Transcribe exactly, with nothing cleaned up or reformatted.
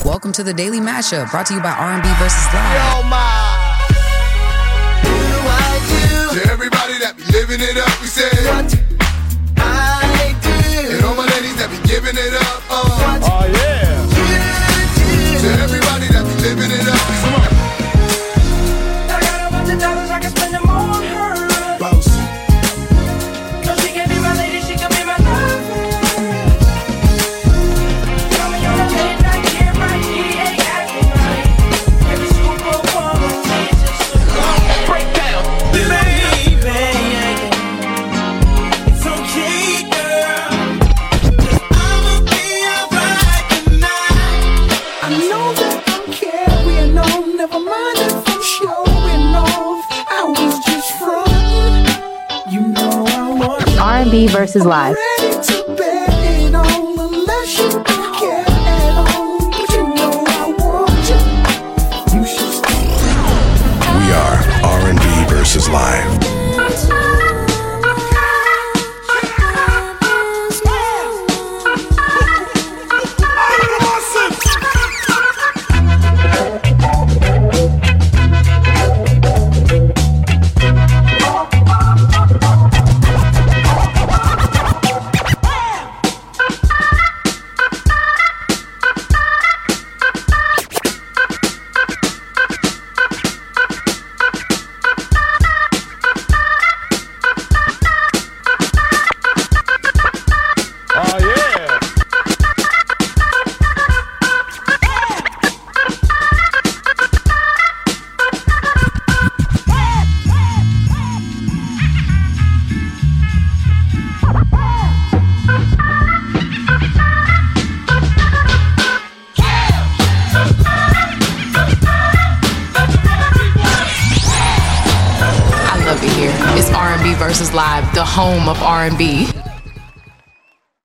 Welcome to the Daily Mashup, brought to you by R and B versus Live. Yo, ma. Do I do? To everybody that be living it up, we say What I do. And all my ladies that be giving it up, uh. What Oh, yeah. you do. To everybody that be living it up, come on. I got a bunch of dollars, I can spend them on her. Bounce. No, she can be my lady, she can be my lover. Tell me on a late night, get right, he ain't acting right. Every scoop of woman, she's just a breakdown. Baby, it's okay, girl. 'Cause I'ma be alright tonight. I know that I'm carrying on, never mind if I'm showing off. I was just frontin', you know I want R and B versus Live. ready to bet it on, unless you don't care at all. But you know I want you, you should stay. We are R and B versus Live. Oh, yeah. I love it here. It's R and B versus Live, the home of R and B.